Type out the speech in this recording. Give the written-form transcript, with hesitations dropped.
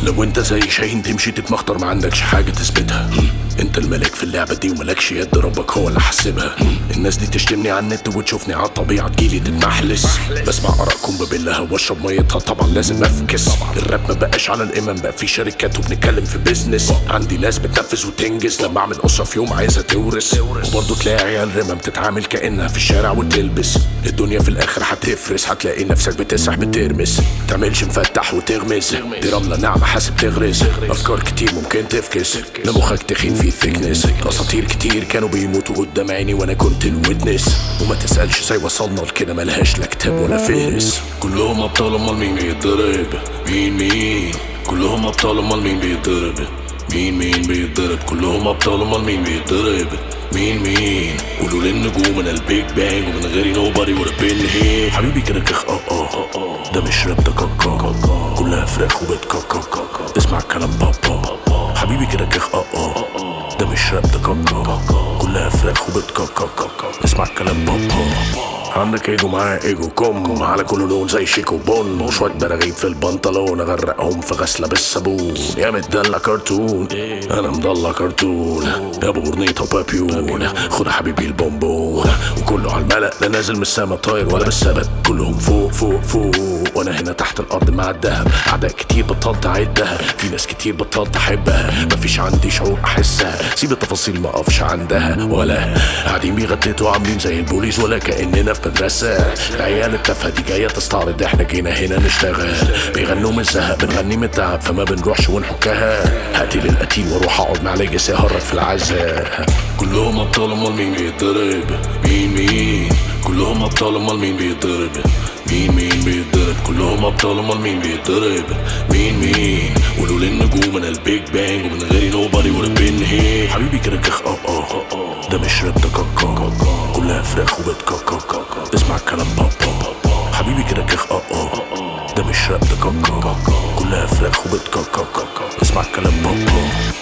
لو انت زي شاهين تمشي تتمخطر ما عندكش حاجة تثبتها. انت الملك في اللعبة دي وملكش يد، ربك هو اللي حاسبها. الناس دي تشتمني على النت وتشوفني على الطبيعة تجيلي تتمحلس. بسمع آرائكم ببلها واشرب ميتها طبعا لازم افكس. الراب ما بقاش على الامام، بقى في شركات وبنتكلم في بيزنس. عندي ناس بتنفذ وتنجز، لما اعمل اسرة في يوم عايزة تورث. وبرضه تلاقي عيال رمم بتتعامل كأنها في الشارع وتلبس. الدنيا في الاخر هتفرس، هتلاقي نفسك بتسرح بترمس. تعملش مفتح وتغمز، دي رملة ناعمة حاسب تغرز. افكار كتير ممكن تفكس، لمخك تخين في ثيكنس. اساطير كتير كانوا بيموتوا قدام عيني وانا كنت الويتنس. وما تسألش ازاي وصلنا لكده، ملهاش لا كتاب ولا فهرس. كلهم ابطال امال مين بيتضرب؟ مين كلهم ابطال امال مين بيتضرب؟ مين بيتضرب؟ كلهم ابطال امال مين بيتضرب؟ مين قولوا للنجوم انا البيج بانج، ومن غيري nobody would have been here. حبيبي كده كخ ده مش راب ده كاكا، كلها فراخ وبتكاكا. اسمع كلام بابا. حبيبي كده كخ ده مش راب ده كاكا، كلها فراخ وبتكاكا. اسمع كلام بابا. عندك ايجو معاه ايجو كوم، على كل لون زي شيكو بون. وشوية براغيث في البنطلون اغرقهم في غسلة بالصابون. يا مدلع كرتون انا مضلع كرتون، يا ابو برنيطة وبابيون. خد يا حبيبي البونبون، وكله على الملأ لا نازل من السما طاير ولا بالسبت. كلهم فوق فوق فوق وانا هنا تحت الارض مع الدهب. اعداء كتير بطلت اعدها، في ناس كتير بطلت احبها. مفيش عندي شعور احسها، سيب التفاصيل ما اقفش عندها. ولا قاعدين بيغتتوا عاملين زي البوليس ولا كأننا في مدرسة. العيال التافهة دي جاية تستعرض، احنا جينا هنا نشتغل. بيغنوا من الزهق بنغني من التعب، فما بنروحش ونحكها. هقتل القتيل واروح اقعد مع ليجاسي اهرج في العزاء. كلهم ابطال امال مين بيتضرب؟ مين كلهم ابطال امال مين بيتضرب؟ مين بيتضرب؟ كلهم ابطال امال مين بيتضرب؟ مين قولوا للنجوم انا البيج بانج، ومن غيري nobody would have been here. حبيبي كده كخ ده مش راب ده كاكا، كلها فراخ وبتكاكا. اسمع كلام بابا. حبيبي كده كخ ده مش راب ده كاكا، كلها فراخ وبتكاكا. اسمع كلام بابا.